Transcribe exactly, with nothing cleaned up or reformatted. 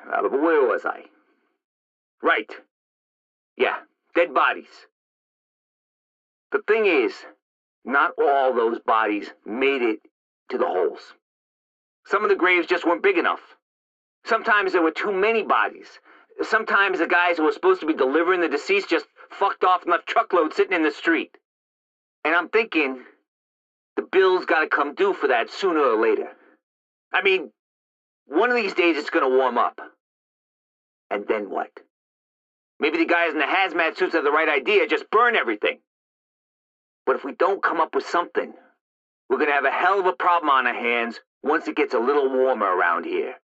Uh, but where was I? Right. Yeah, dead bodies. The thing is, not all those bodies made it to the holes. Some of the graves just weren't big enough. Sometimes there were too many bodies. Sometimes the guys who were supposed to be delivering the deceased just fucked off and left truckloads sitting in the street. And I'm thinking, the bill's gotta come due for that sooner or later. I mean, one of these days it's gonna warm up. And then what? Maybe the guys in the hazmat suits have the right idea, just burn everything. But if we don't come up with something, we're gonna have a hell of a problem on our hands once it gets a little warmer around here.